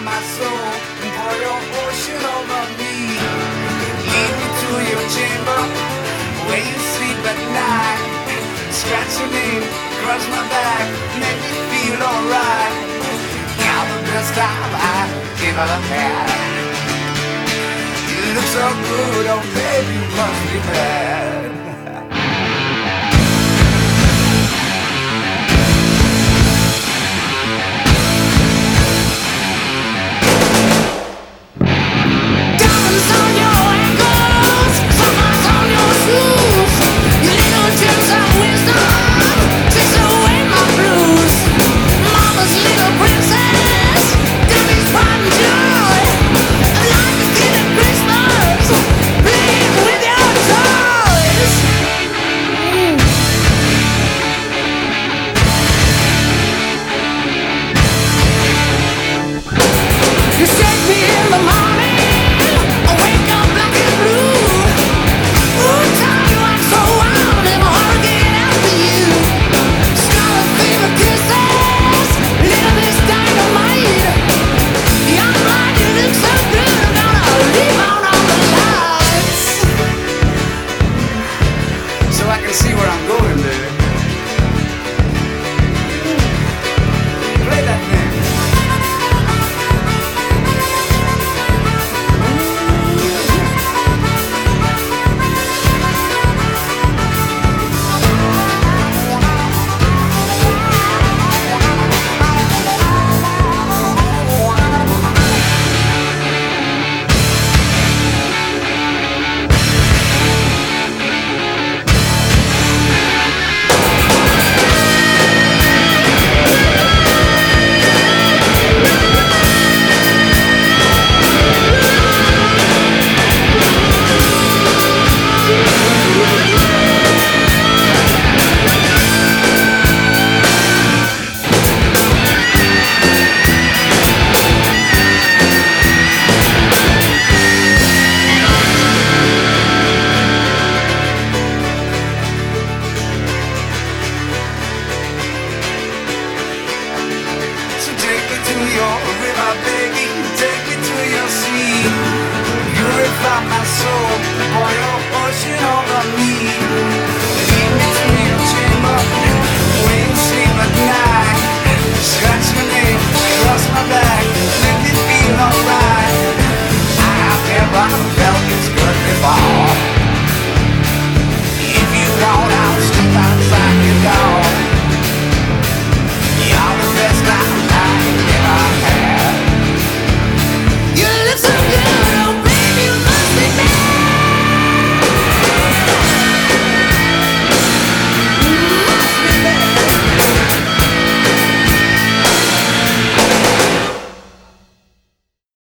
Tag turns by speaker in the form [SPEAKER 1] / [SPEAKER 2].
[SPEAKER 1] my soul and pour your ocean over me. Lead me to your chamber where you sleep at night. Scratch your name across my back, make me feel alright. Now the best time I've ever had. You look so good, oh baby, you must be bad.